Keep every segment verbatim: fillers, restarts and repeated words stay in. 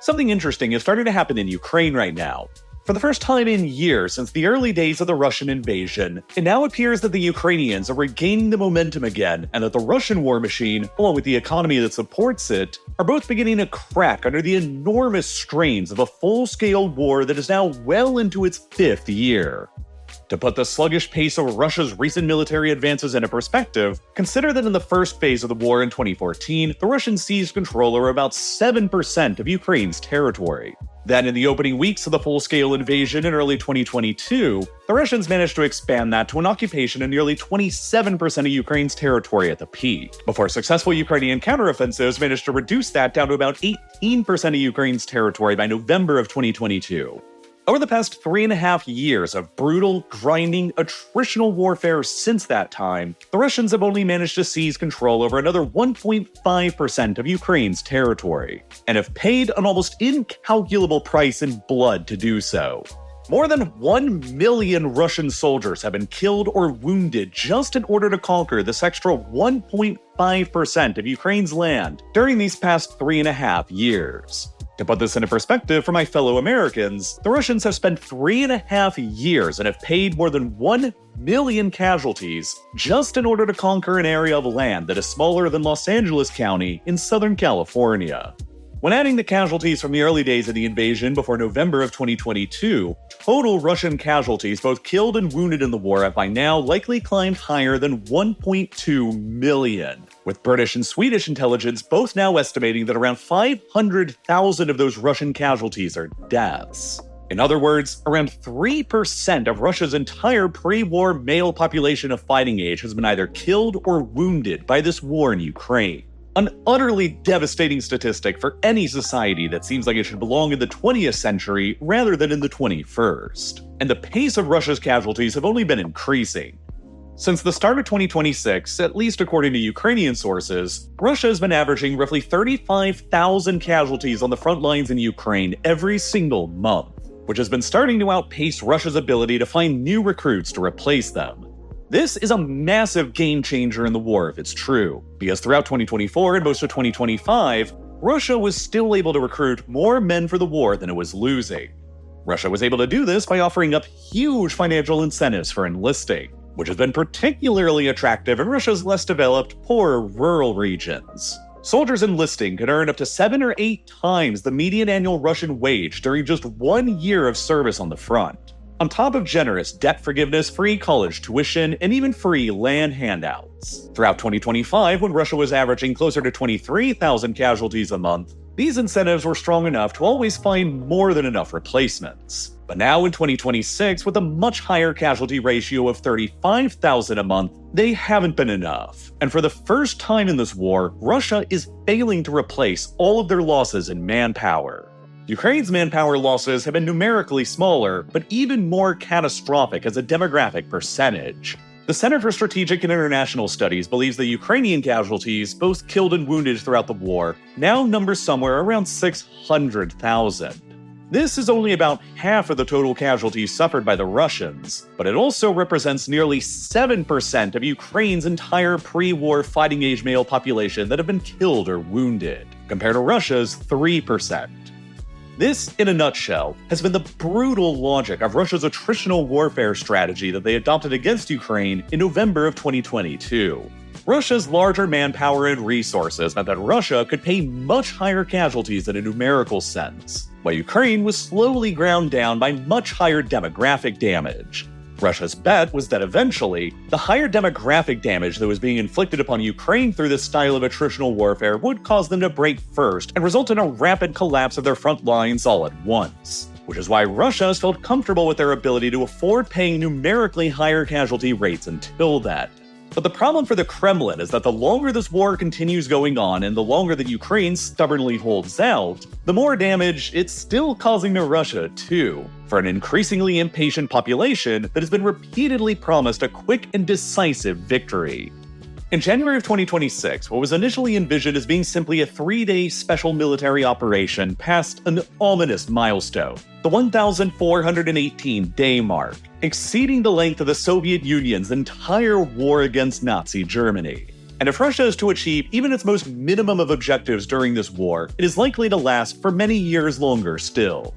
Something interesting is starting to happen in Ukraine right now. For the first time in years since the early days of the Russian invasion, it now appears that the Ukrainians are regaining the momentum again, and that the Russian war machine, along with the economy that supports it, are both beginning to crack under the enormous strains of a full-scale war that is now well into its fifth year. To put the sluggish pace of Russia's recent military advances into perspective, consider that in the first phase of the war in twenty fourteen, the Russians seized control over about seven percent of Ukraine's territory. Then in the opening weeks of the full-scale invasion in early twenty twenty-two, the Russians managed to expand that to an occupation of nearly twenty-seven percent of Ukraine's territory at the peak, before successful Ukrainian counteroffensives managed to reduce that down to about eighteen percent of Ukraine's territory by November of twenty twenty-two. Over the past three and a half years of brutal, grinding, attritional warfare since that time, the Russians have only managed to seize control over another one point five percent of Ukraine's territory, and have paid an almost incalculable price in blood to do so. More than one million Russian soldiers have been killed or wounded just in order to conquer this extra one point five percent of Ukraine's land during these past three and a half years. To put this into perspective for my fellow Americans, the Russians have spent three and a half years and have paid more than one million casualties just in order to conquer an area of land that is smaller than Los Angeles County in Southern California. When adding the casualties from the early days of the invasion before November of twenty twenty-two, total Russian casualties, both killed and wounded in the war, have by now likely climbed higher than one point two million, with British and Swedish intelligence both now estimating that around five hundred thousand of those Russian casualties are deaths. In other words, around three percent of Russia's entire pre-war male population of fighting age has been either killed or wounded by this war in Ukraine. An utterly devastating statistic for any society that seems like it should belong in the twentieth century rather than in the twenty-first. And the pace of Russia's casualties have only been increasing. Since the start of twenty twenty-six, at least according to Ukrainian sources, Russia has been averaging roughly thirty-five thousand casualties on the front lines in Ukraine every single month, which has been starting to outpace Russia's ability to find new recruits to replace them. This is a massive game changer in the war if it's true, because throughout twenty twenty-four and most of twenty twenty-five, Russia was still able to recruit more men for the war than it was losing. Russia was able to do this by offering up huge financial incentives for enlisting, which has been particularly attractive in Russia's less developed, poorer rural regions. Soldiers enlisting could earn up to seven or eight times the median annual Russian wage during just one year of service on the front, on top of generous debt forgiveness, free college tuition, and even free land handouts. Throughout twenty twenty-five, when Russia was averaging closer to twenty-three thousand casualties a month, these incentives were strong enough to always find more than enough replacements. But now in twenty twenty-six, with a much higher casualty ratio of thirty-five thousand a month, they haven't been enough. And for the first time in this war, Russia is failing to replace all of their losses in manpower. Ukraine's manpower losses have been numerically smaller, but even more catastrophic as a demographic percentage. The Center for Strategic and International Studies believes the Ukrainian casualties, both killed and wounded throughout the war, now number somewhere around six hundred thousand. This is only about half of the total casualties suffered by the Russians, but it also represents nearly seven percent of Ukraine's entire pre-war fighting-age male population that have been killed or wounded, compared to Russia's three percent. This, in a nutshell, has been the brutal logic of Russia's attritional warfare strategy that they adopted against Ukraine in November of twenty twenty-two. Russia's larger manpower and resources meant that Russia could pay much higher casualties in a numerical sense, while Ukraine was slowly ground down by much higher demographic damage. Russia's bet was that eventually, the higher demographic damage that was being inflicted upon Ukraine through this style of attritional warfare would cause them to break first and result in a rapid collapse of their front lines all at once. Which is why Russia has felt comfortable with their ability to afford paying numerically higher casualty rates until then. But the problem for the Kremlin is that the longer this war continues going on and the longer that Ukraine stubbornly holds out, the more damage it's still causing to Russia too, for an increasingly impatient population that has been repeatedly promised a quick and decisive victory. In January of twenty twenty-six, what was initially envisioned as being simply a three-day special military operation passed an ominous milestone, the one thousand four hundred eighteen day mark, exceeding the length of the Soviet Union's entire war against Nazi Germany. And if Russia is to achieve even its most minimum of objectives during this war, it is likely to last for many years longer still.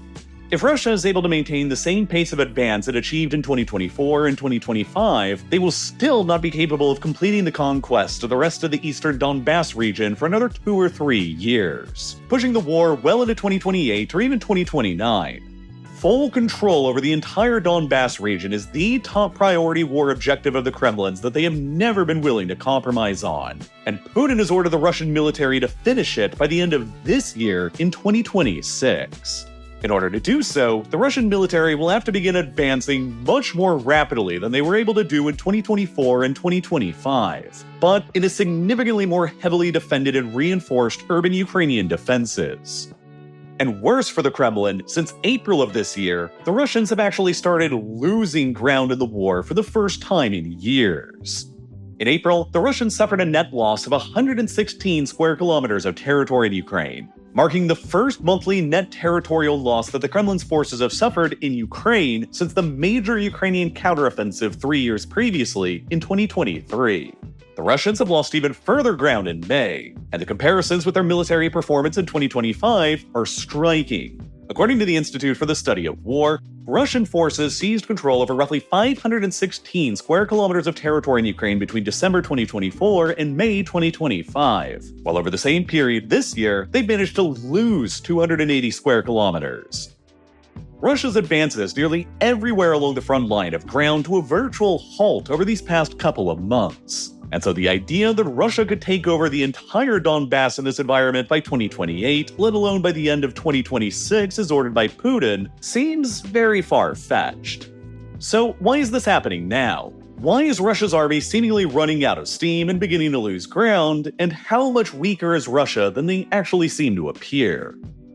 If Russia is able to maintain the same pace of advance it achieved in twenty twenty-four and twenty twenty-five, they will still not be capable of completing the conquest of the rest of the eastern Donbass region for another two or three years, pushing the war well into twenty twenty-eight or even twenty twenty-nine. Full control over the entire Donbass region is the top priority war objective of the Kremlins that they have never been willing to compromise on, and Putin has ordered the Russian military to finish it by the end of this year in twenty twenty-six. In order to do so, the Russian military will have to begin advancing much more rapidly than they were able to do in twenty twenty-four and twenty twenty-five, but in a significantly more heavily defended and reinforced urban Ukrainian defenses. And worse for the Kremlin, since April of this year, the Russians have actually started losing ground in the war for the first time in years. In April, the Russians suffered a net loss of one hundred sixteen square kilometers of territory in Ukraine, marking the first monthly net territorial loss that the Kremlin's forces have suffered in Ukraine since the major Ukrainian counteroffensive three years previously in twenty twenty-three. The Russians have lost even further ground in May, and the comparisons with their military performance in twenty twenty-five are striking. According to the Institute for the Study of War, Russian forces seized control over roughly five hundred sixteen square kilometers of territory in Ukraine between December twenty twenty-four and May twenty twenty-five, while over the same period this year, they managed to lose two hundred eighty square kilometers. Russia's advances nearly everywhere along the front line have ground to a virtual halt over these past couple of months. And so the idea that Russia could take over the entire Donbass in this environment by twenty twenty-eight, let alone by the end of twenty twenty-six as ordered by Putin, seems very far-fetched. So why is this happening now? Why is Russia's army seemingly running out of steam and beginning to lose ground, and how much weaker is Russia than they actually seem to appear?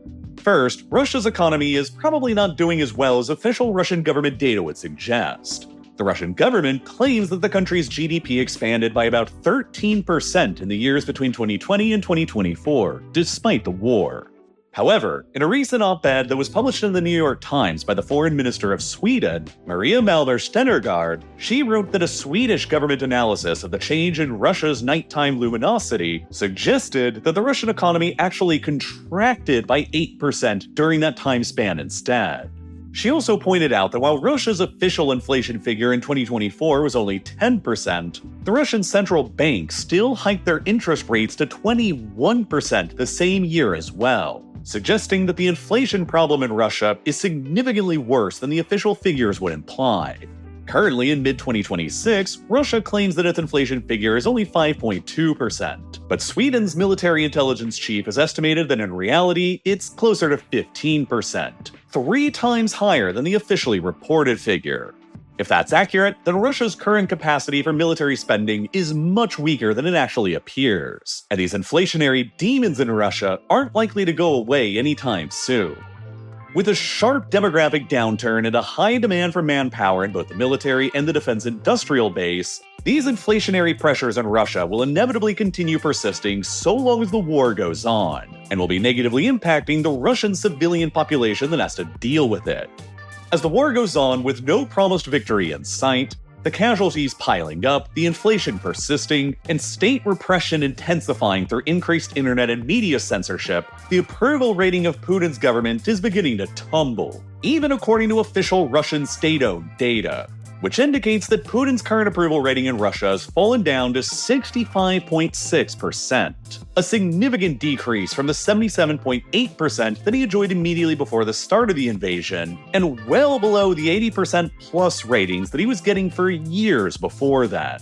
First, Russia's economy is probably not doing as well as official Russian government data would suggest. The Russian government claims that the country's G D P expanded by about thirteen percent in the years between twenty twenty and twenty twenty-four, despite the war. However, in a recent op-ed that was published in the New York Times by the Foreign Minister of Sweden, Maria Malmer Stenergard, she wrote that a Swedish government analysis of the change in Russia's nighttime luminosity suggested that the Russian economy actually contracted by eight percent during that time span instead. She also pointed out that while Russia's official inflation figure in twenty twenty-four was only ten percent, the Russian central bank still hiked their interest rates to twenty-one percent the same year as well, suggesting that the inflation problem in Russia is significantly worse than the official figures would imply. Currently, in mid twenty twenty-six, Russia claims that its inflation figure is only five point two percent, but Sweden's military intelligence chief has estimated that in reality, it's closer to fifteen percent, three times higher than the officially reported figure. If that's accurate, then Russia's current capacity for military spending is much weaker than it actually appears, and these inflationary demons in Russia aren't likely to go away anytime soon. With a sharp demographic downturn and a high demand for manpower in both the military and the defense industrial base, these inflationary pressures on Russia will inevitably continue persisting so long as the war goes on, and will be negatively impacting the Russian civilian population that has to deal with it. As the war goes on with no promised victory in sight, the casualties piling up, the inflation persisting, and state repression intensifying through increased internet and media censorship, the approval rating of Putin's government is beginning to tumble, even according to official Russian state-owned data, which indicates that Putin's current approval rating in Russia has fallen down to sixty-five point six percent, a significant decrease from the seventy-seven point eight percent that he enjoyed immediately before the start of the invasion, and well below the eighty percent plus ratings that he was getting for years before that.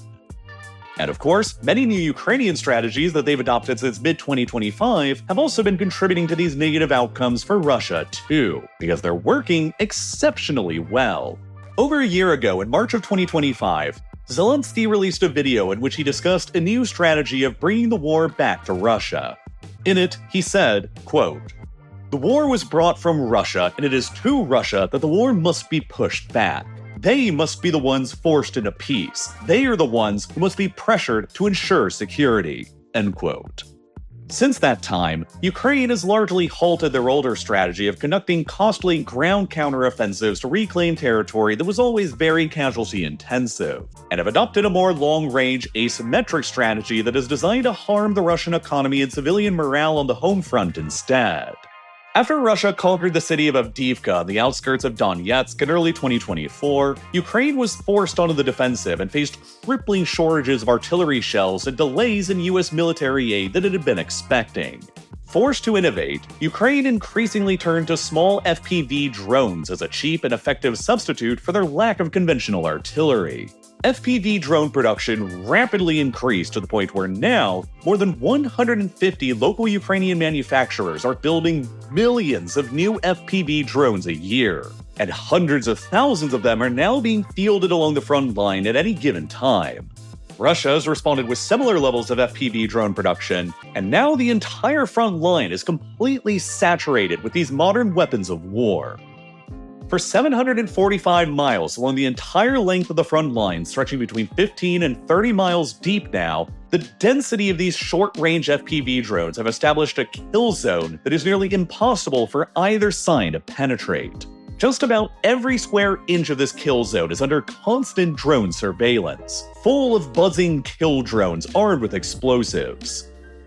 And of course, many new Ukrainian strategies that they've adopted since mid twenty twenty-five have also been contributing to these negative outcomes for Russia too, because they're working exceptionally well. Over a year ago, in March of twenty twenty-five, Zelensky released a video in which he discussed a new strategy of bringing the war back to Russia. In it, he said, quote, "The war was brought from Russia, and it is to Russia that the war must be pushed back. They must be the ones forced into peace. They are the ones who must be pressured to ensure security." End quote. Since that time, Ukraine has largely halted their older strategy of conducting costly ground counteroffensives to reclaim territory that was always very casualty-intensive, and have adopted a more long-range, asymmetric strategy that is designed to harm the Russian economy and civilian morale on the home front instead. After Russia conquered the city of Avdiivka on the outskirts of Donetsk in early twenty twenty-four, Ukraine was forced onto the defensive and faced crippling shortages of artillery shells and delays in U S military aid that it had been expecting. Forced to innovate, Ukraine increasingly turned to small F P V drones as a cheap and effective substitute for their lack of conventional artillery. F P V drone production rapidly increased to the point where now, more than one hundred fifty local Ukrainian manufacturers are building millions of new F P V drones a year, and hundreds of thousands of them are now being fielded along the front line at any given time. Russia has responded with similar levels of F P V drone production, and now the entire front line is completely saturated with these modern weapons of war. For seven hundred forty-five miles along the entire length of the front line, stretching between fifteen and thirty miles deep now, the density of these short-range F P V drones have established a kill zone that is nearly impossible for either side to penetrate. Just about every square inch of this kill zone is under constant drone surveillance, full of buzzing kill drones armed with explosives.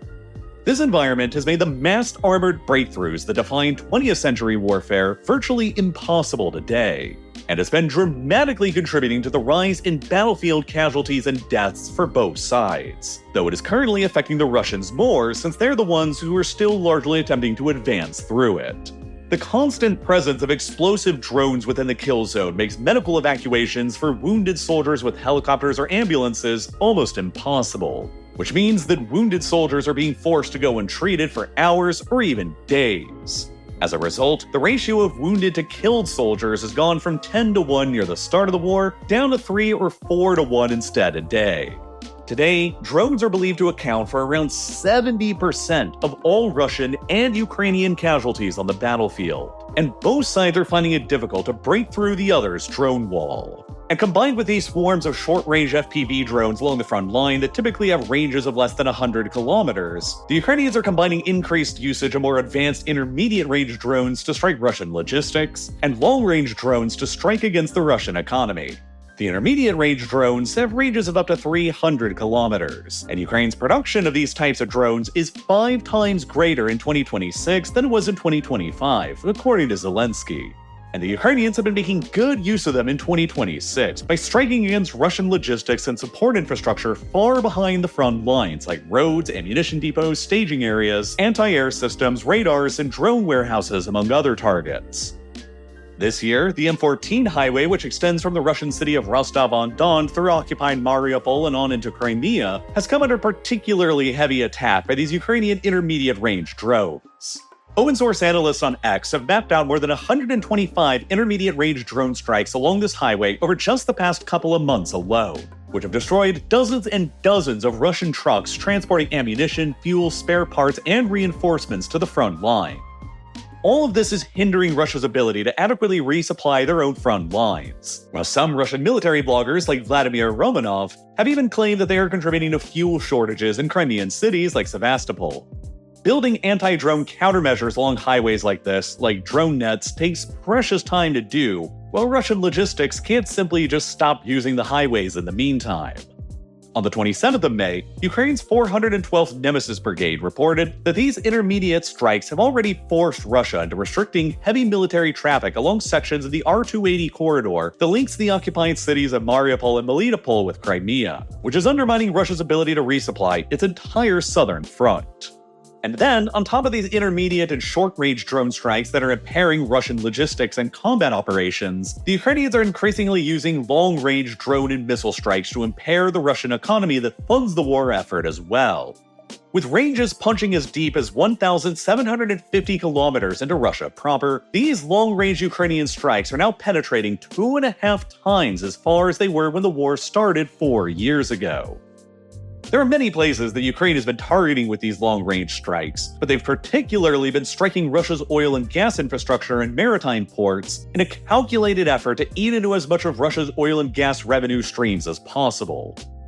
This environment has made the massed armored breakthroughs that define twentieth century warfare virtually impossible today, and has been dramatically contributing to the rise in battlefield casualties and deaths for both sides, though it is currently affecting the Russians more since they're the ones who are still largely attempting to advance through it. The constant presence of explosive drones within the kill zone makes medical evacuations for wounded soldiers with helicopters or ambulances almost impossible, which means that wounded soldiers are being forced to go untreated for hours or even days. As a result, the ratio of wounded to killed soldiers has gone from ten to one near the start of the war down to three or four to one instead today. Today, drones are believed to account for around seventy percent of all Russian and Ukrainian casualties on the battlefield, and both sides are finding it difficult to break through the other's drone wall. And combined with these swarms of short-range F P V drones along the front line that typically have ranges of less than one hundred kilometers, the Ukrainians are combining increased usage of more advanced intermediate-range drones to strike Russian logistics, and long-range drones to strike against the Russian economy. The intermediate-range drones have ranges of up to three hundred kilometers, and Ukraine's production of these types of drones is five times greater in twenty twenty-six than it was in twenty twenty-five, according to Zelensky. And the Ukrainians have been making good use of them in twenty twenty-six by striking against Russian logistics and support infrastructure far behind the front lines, like roads, ammunition depots, staging areas, anti-air systems, radars, and drone warehouses, among other targets. This year, the M fourteen highway, which extends from the Russian city of Rostov-on-Don through occupied Mariupol and on into Crimea, has come under particularly heavy attack by these Ukrainian intermediate-range drones. Open-source analysts on X have mapped out more than one hundred twenty-five intermediate-range drone strikes along this highway over just the past couple of months alone, which have destroyed dozens and dozens of Russian trucks transporting ammunition, fuel, spare parts, and reinforcements to the front line. All of this is hindering Russia's ability to adequately resupply their own front lines, while some Russian military bloggers like Vladimir Romanov have even claimed that they are contributing to fuel shortages in Crimean cities like Sevastopol. Building anti-drone countermeasures along highways like this, like drone nets, takes precious time to do, while Russian logistics can't simply just stop using the highways in the meantime. On the twenty-seventh of May, Ukraine's four hundred twelfth Nemesis Brigade reported that these intermediate strikes have already forced Russia into restricting heavy military traffic along sections of the R two eighty corridor that links the occupied cities of Mariupol and Melitopol with Crimea, which is undermining Russia's ability to resupply its entire southern front. And then, on top of these intermediate and short-range drone strikes that are impairing Russian logistics and combat operations, the Ukrainians are increasingly using long-range drone and missile strikes to impair the Russian economy that funds the war effort as well. With ranges punching as deep as one thousand seven hundred fifty kilometers into Russia proper, these long-range Ukrainian strikes are now penetrating two and a half times as far as they were when the war started four years ago. There are many places that Ukraine has been targeting with these long-range strikes, but they've particularly been striking Russia's oil and gas infrastructure and maritime ports in a calculated effort to eat into as much of Russia's oil and gas revenue streams as possible.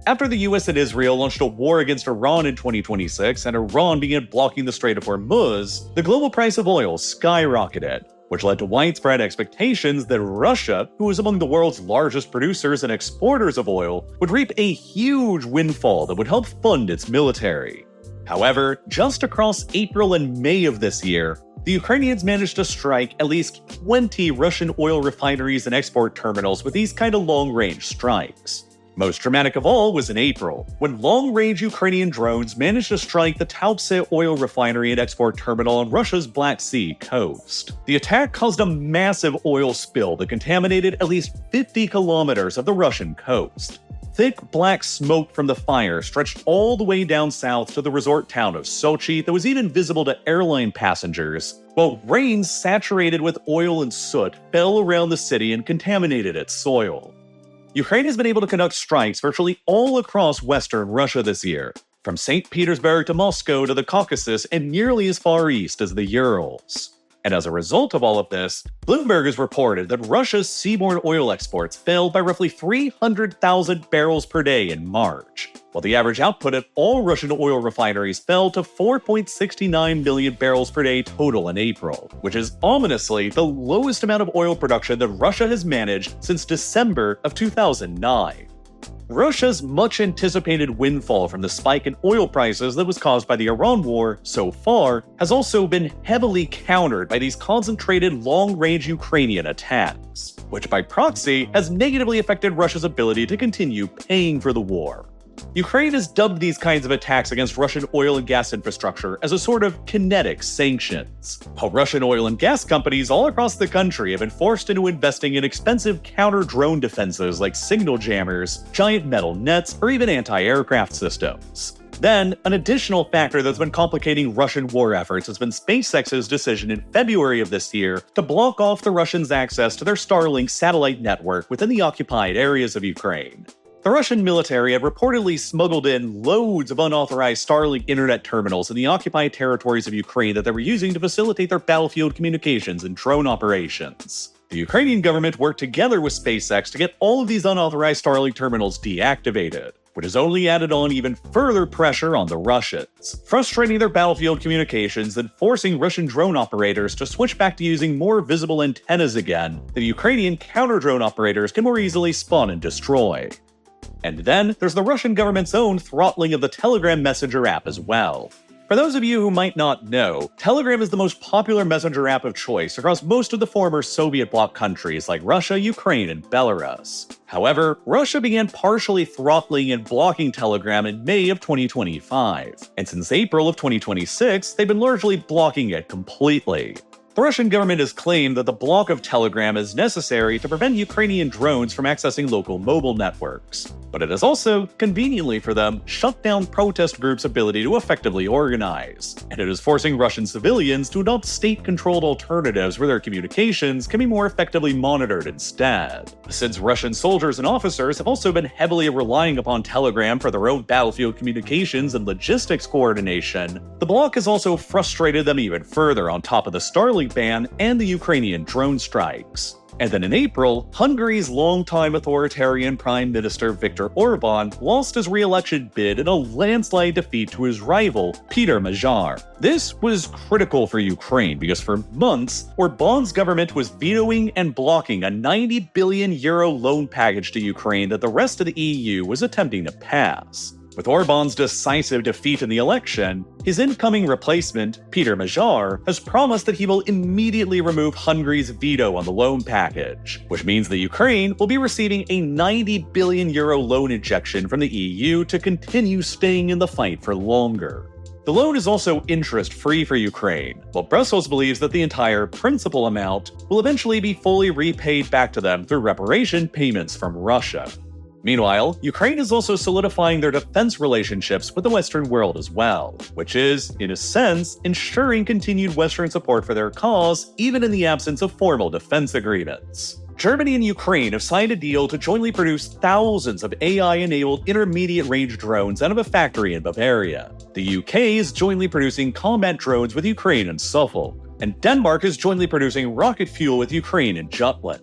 After the U S and Israel launched a war against Iran in twenty twenty-six and Iran began blocking the Strait of Hormuz, the global price of oil skyrocketed, which led to widespread expectations that Russia, who is among the world's largest producers and exporters of oil, would reap a huge windfall that would help fund its military. However, just across April and May of this year, the Ukrainians managed to strike at least twenty Russian oil refineries and export terminals with these kind of long-range strikes. Most dramatic of all was in April, when long-range Ukrainian drones managed to strike the Tuapse oil refinery and export terminal on Russia's Black Sea coast. The attack caused a massive oil spill that contaminated at least fifty kilometers of the Russian coast. Thick black smoke from the fire stretched all the way down south to the resort town of Sochi that was even visible to airline passengers, while rain saturated with oil and soot fell around the city and contaminated its soil. Ukraine has been able to conduct strikes virtually all across western Russia this year, from Saint Petersburg to Moscow to the Caucasus and nearly as far east as the Urals. And as a result of all of this, Bloomberg has reported that Russia's seaborne oil exports fell by roughly three hundred thousand barrels per day in March, while the average output at all Russian oil refineries fell to four point six nine million barrels per day total in April, which is ominously the lowest amount of oil production that Russia has managed since December of two thousand nine. Russia's much-anticipated windfall from the spike in oil prices that was caused by the Iran war so far has also been heavily countered by these concentrated long-range Ukrainian attacks, which by proxy has negatively affected Russia's ability to continue paying for the war. Ukraine has dubbed these kinds of attacks against Russian oil and gas infrastructure as a sort of kinetic sanctions, while Russian oil and gas companies all across the country have been forced into investing in expensive counter-drone defenses like signal jammers, giant metal nets, or even anti-aircraft systems. Then, an additional factor that's been complicating Russian war efforts has been SpaceX's decision in February of this year to block off the Russians' access to their Starlink satellite network within the occupied areas of Ukraine. The Russian military had reportedly smuggled in loads of unauthorized Starlink internet terminals in the occupied territories of Ukraine that they were using to facilitate their battlefield communications and drone operations. The Ukrainian government worked together with SpaceX to get all of these unauthorized Starlink terminals deactivated, which has only added on even further pressure on the Russians, frustrating their battlefield communications and forcing Russian drone operators to switch back to using more visible antennas again that Ukrainian counter-drone operators can more easily spawn and destroy. And then, there's the Russian government's own throttling of the Telegram Messenger app as well. For those of you who might not know, Telegram is the most popular messenger app of choice across most of the former Soviet bloc countries like Russia, Ukraine, and Belarus. However, Russia began partially throttling and blocking Telegram in May of twenty twenty-five, and since April of twenty twenty-six, they've been largely blocking it completely. The Russian government has claimed that the block of Telegram is necessary to prevent Ukrainian drones from accessing local mobile networks, but it has also, conveniently for them, shut down protest groups' ability to effectively organize, and it is forcing Russian civilians to adopt state-controlled alternatives where their communications can be more effectively monitored instead. Since Russian soldiers and officers have also been heavily relying upon Telegram for their own battlefield communications and logistics coordination, the block has also frustrated them even further on top of the Starlink ban and the Ukrainian drone strikes. And then in April, Hungary's longtime authoritarian Prime Minister Viktor Orban lost his re-election bid in a landslide defeat to his rival, Peter Magyar. This was critical for Ukraine because for months, Orban's government was vetoing and blocking a ninety billion euro loan package to Ukraine that the rest of the E U was attempting to pass. With Orban's decisive defeat in the election, his incoming replacement, Peter Magyar, has promised that he will immediately remove Hungary's veto on the loan package, which means that Ukraine will be receiving a ninety billion euro loan injection from the E U to continue staying in the fight for longer. The loan is also interest-free for Ukraine, while Brussels believes that the entire principal amount will eventually be fully repaid back to them through reparation payments from Russia. Meanwhile, Ukraine is also solidifying their defense relationships with the Western world as well, which is, in a sense, ensuring continued Western support for their cause, even in the absence of formal defense agreements. Germany and Ukraine have signed a deal to jointly produce thousands of A I-enabled intermediate-range drones out of a factory in Bavaria. The U K is jointly producing combat drones with Ukraine and Suffolk, and Denmark is jointly producing rocket fuel with Ukraine and Jutland.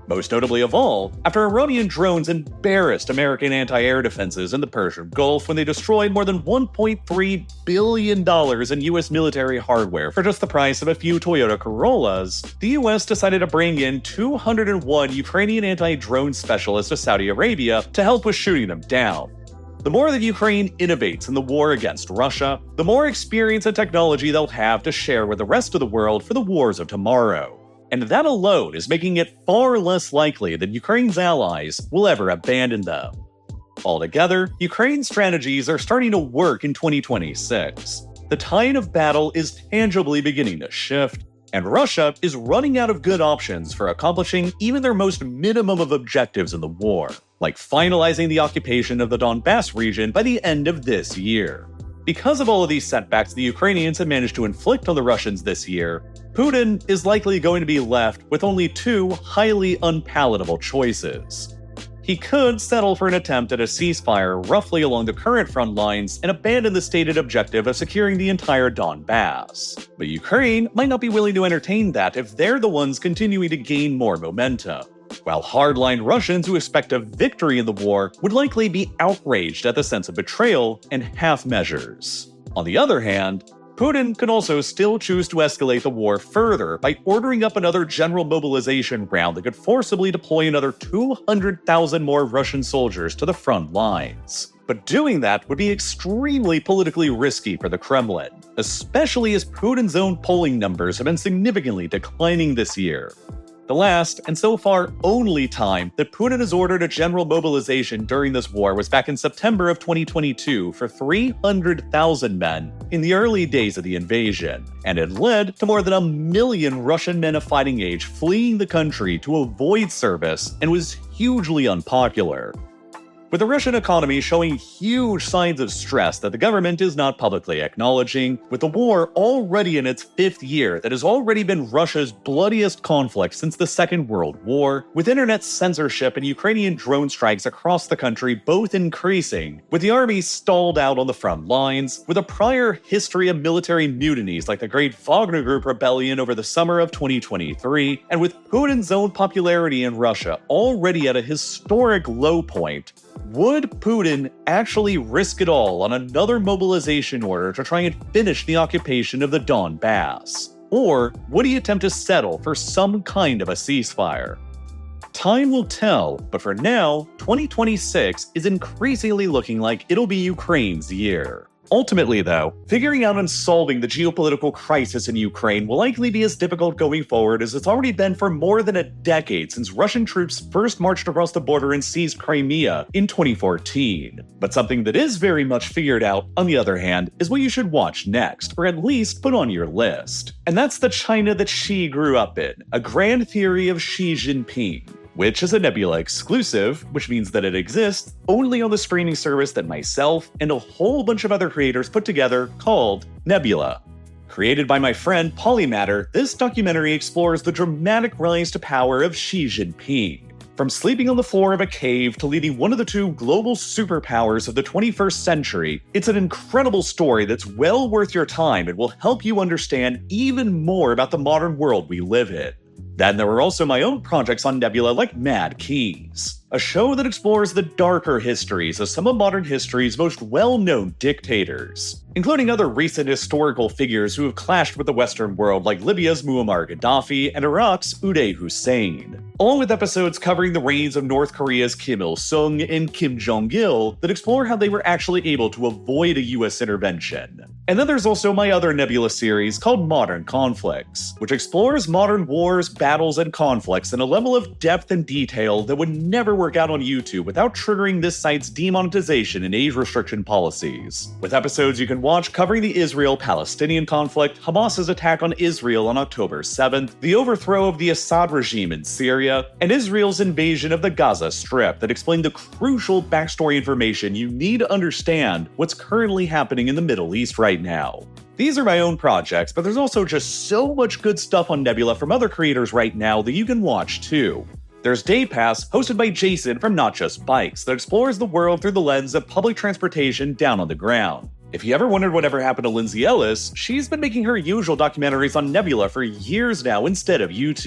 Most notably of all, after Iranian drones embarrassed American anti-air defenses in the Persian Gulf when they destroyed more than one point three billion dollars in U S military hardware for just the price of a few Toyota Corollas, the U S decided to bring in two hundred one Ukrainian anti-drone specialists to Saudi Arabia to help with shooting them down. The more that Ukraine innovates in the war against Russia, the more experience and technology they'll have to share with the rest of the world for the wars of tomorrow. And that alone is making it far less likely that Ukraine's allies will ever abandon them. Altogether, Ukraine's strategies are starting to work in twenty twenty-six. The tide of battle is tangibly beginning to shift, and Russia is running out of good options for accomplishing even their most minimum of objectives in the war, like finalizing the occupation of the Donbass region by the end of this year. Because of all of these setbacks the Ukrainians have managed to inflict on the Russians this year, Putin is likely going to be left with only two highly unpalatable choices. He could settle for an attempt at a ceasefire roughly along the current front lines and abandon the stated objective of securing the entire Donbass. But Ukraine might not be willing to entertain that if they're the ones continuing to gain more momentum, while hardline Russians who expect a victory in the war would likely be outraged at the sense of betrayal and half measures. On the other hand, Putin could also still choose to escalate the war further by ordering up another general mobilization round that could forcibly deploy another two hundred thousand more Russian soldiers to the front lines. But doing that would be extremely politically risky for the Kremlin, especially as Putin's own polling numbers have been significantly declining this year. The last, and so far only time, that Putin has ordered a general mobilization during this war was back in September of twenty twenty-two for three hundred thousand men in the early days of the invasion, and it led to more than a million Russian men of fighting age fleeing the country to avoid service and was hugely unpopular. With the Russian economy showing huge signs of stress that the government is not publicly acknowledging, with the war already in its fifth year that has already been Russia's bloodiest conflict since the Second World War, with internet censorship and Ukrainian drone strikes across the country both increasing, with the army stalled out on the front lines, with a prior history of military mutinies like the Great Wagner Group rebellion over the summer of twenty twenty-three, and with Putin's own popularity in Russia already at a historic low point, would Putin actually risk it all on another mobilization order to try and finish the occupation of the Donbass? Or would he attempt to settle for some kind of a ceasefire? Time will tell, but for now, twenty twenty-six is increasingly looking like it'll be Ukraine's year. Ultimately, though, figuring out and solving the geopolitical crisis in Ukraine will likely be as difficult going forward as it's already been for more than a decade since Russian troops first marched across the border and seized Crimea in twenty fourteen. But something that is very much figured out, on the other hand, is what you should watch next, or at least put on your list. And that's the China that Xi grew up in, a grand theory of Xi Jinping, which is a Nebula exclusive, which means that it exists only on the streaming service that myself and a whole bunch of other creators put together called Nebula. Created by my friend Polymatter, this documentary explores the dramatic rise to power of Xi Jinping. From sleeping on the floor of a cave to leading one of the two global superpowers of the twenty-first century, it's an incredible story that's well worth your time and will help you understand even more about the modern world we live in. Then there were also my own projects on Nebula like Mad Keys, a show that explores the darker histories of some of modern history's most well-known dictators, including other recent historical figures who have clashed with the Western world like Libya's Muammar Gaddafi and Iraq's Uday Hussein, along with episodes covering the reigns of North Korea's Kim Il-sung and Kim Jong-il that explore how they were actually able to avoid a U S intervention. And then there's also my other Nebula series called Modern Conflicts, which explores modern wars, battles, and conflicts in a level of depth and detail that would never work out on YouTube without triggering this site's demonetization and age restriction policies. With episodes you can watch covering the Israel-Palestinian conflict, Hamas's attack on Israel on October seventh, the overthrow of the Assad regime in Syria, and Israel's invasion of the Gaza Strip that explain the crucial backstory information you need to understand what's currently happening in the Middle East right now. These are my own projects, but there's also just so much good stuff on Nebula from other creators right now that you can watch too. There's Day Pass, hosted by Jason from Not Just Bikes, that explores the world through the lens of public transportation down on the ground. If you ever wondered whatever happened to Lindsay Ellis, she's been making her usual documentaries on Nebula for years now instead of YouTube.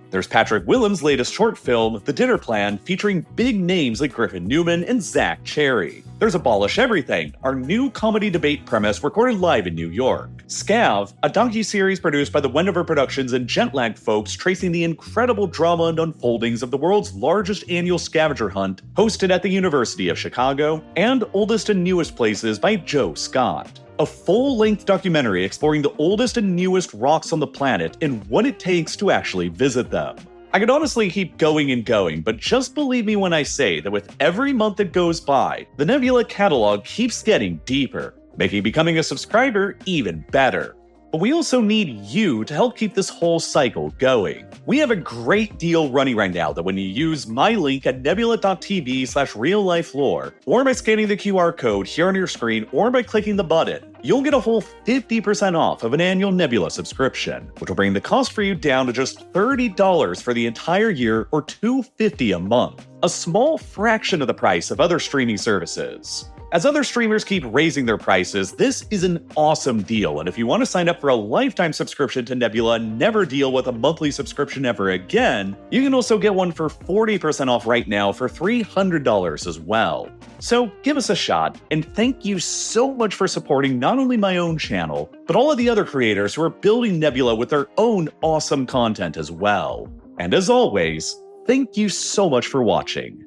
There's Patrick Willems' latest short film, The Dinner Plan, featuring big names like Griffin Newman and Zach Cherry. There's Abolish Everything, our new comedy debate premise recorded live in New York. Scav, a docuseries produced by the Wendover Productions and Jetlag folks tracing the incredible drama and unfoldings of the world's largest annual scavenger hunt, hosted at the University of Chicago, and Oldest and Newest Places by Joe Scott. A full-length documentary exploring the oldest and newest rocks on the planet and what it takes to actually visit them. I could honestly keep going and going, but just believe me when I say that with every month that goes by, the Nebula catalog keeps getting deeper, making becoming a subscriber even better. But we also need you to help keep this whole cycle going. We have a great deal running right now that when you use my link at nebula.tv slash real-life-lore, or by scanning the Q R code here on your screen, or by clicking the button, you'll get a whole fifty percent off of an annual Nebula subscription, which will bring the cost for you down to just thirty dollars for the entire year or two hundred fifty dollars a month, a small fraction of the price of other streaming services. As other streamers keep raising their prices, this is an awesome deal, and if you want to sign up for a lifetime subscription to Nebula and never deal with a monthly subscription ever again, you can also get one for forty percent off right now for three hundred dollars as well. So give us a shot, and thank you so much for supporting not only my own channel, but all of the other creators who are building Nebula with their own awesome content as well. And as always, thank you so much for watching.